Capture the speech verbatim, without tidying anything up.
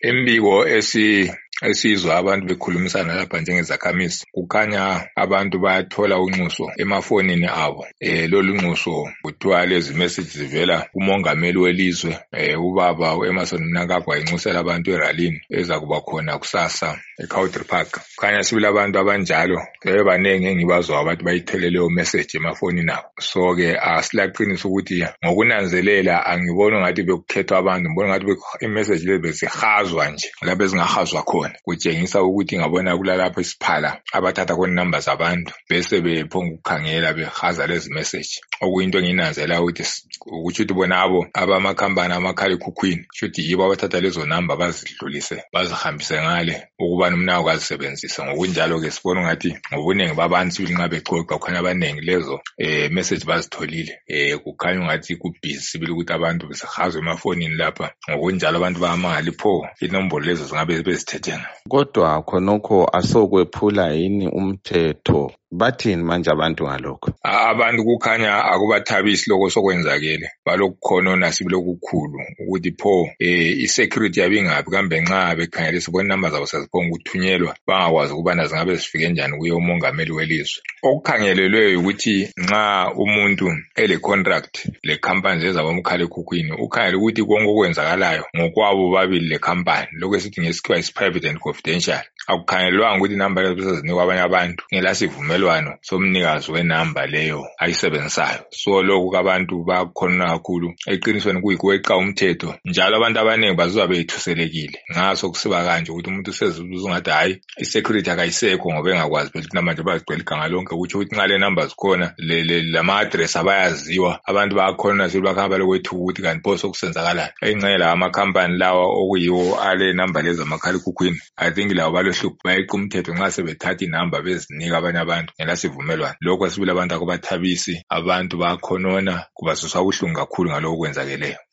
Embiko esi esizwa abantu bekhulumisana lapha njengezakhamizi kukhanya abantu bayathola unxuso emafonini abo. Eh lolu nxuso kuthiwa lezi message zivela kumongameli welizwe eh ubaba uEmmerson Mnangagwa inxusela abantu eralini ezakuba khona kusasa eCountry Park. Kukhanya sibila abantu abanjalo bebanenge engibazwa abantu bayithelele leyo message emafonini abo. So ke asilaqinisa ukuthi ngokunanzelela angiboni ngathi bekukhethwa abantu, ngibona ngathi imessage lezi bezihazwa nje lapho ezingahazwa khona. Kutshengisa ukuthi ngabona kulalapho isiphala abathatha khona number zabantu bese bephonga ukukhangela behaza lezi message. Okuyinto enginanzela ukuthi ukuthi bona abo abamakhampani amakhala ekhukhwini shothi yibo abathatha lezo number bazidlulise bazihambise ngale ukubana umnawo kazisebenzisa. Ngokunjalo ke sibona ngathi ngobuningi babantu sibili nxa bexoxa kukhanya abaningi lezo eh message bazitholile. Eh kukhanya ngathi kubhizi sibili ukuthi abantu besihazwe emafonini lapha. Ngokunjalo abantu bayamangala pho inombolo lezo zingabe bezithethena. Kodwa khonokho asokwephula yini umthetho? Bathini manje abantu ngalokho? Abantu kukhanya akubathabisi lokho sokwenzakele. Balokukhona nasibile okukhulu ukuthi pho eh isecurity yabingabi kambe nxa bekhangela sibona number zabo seziphonga ukuthunyelwa bangakwazi ukubana zingabe zifike njani kuye umongameli welizwe. Okukhangelelwe ukuthi nxa umuntu ele contract le company ezabomkhala ekhukhwini ukhangela ukuthi konke okwenzakalayo ngokwabo babili le company lokho esithi ngesikhiwa is private and confidential. Akukhangelelwanga ukuthi number lezo besezinikwa abanye abantu ngela sivumelwano somnikazi wenumber leyo ayisebenzisayo. So lokho abantu bakhona kakhulu eqinisweni kuyikweqa umthetho njalo abantu abaningi bazizwa bethuselekile ngaso kusiba kanje ukuthi umuntu sezibuza ngathi hayi isecurity akayisekho ngoba engakwazi phela ukuthi namanje bazigcwele iganga lonke ukuthi ukuthi nxa le number zikhona le lama address abayaziwa abantu bakhona sibakhamba lokwethu ukuthi kanti pho sokusenzakala engcela amakhampani lawa okuyiwo ale number lezi amakhala ekhukhwini. I think lawo balohlupho bayeqa umthetho nxa sebethatha inumber bezinika abanye abantu ngela sivumelwano. Lokho sibile abantu akubathabisi abantu bakhonona kubasizwa ubuhlungu kakhulu ngalokho kwenzakeleyo.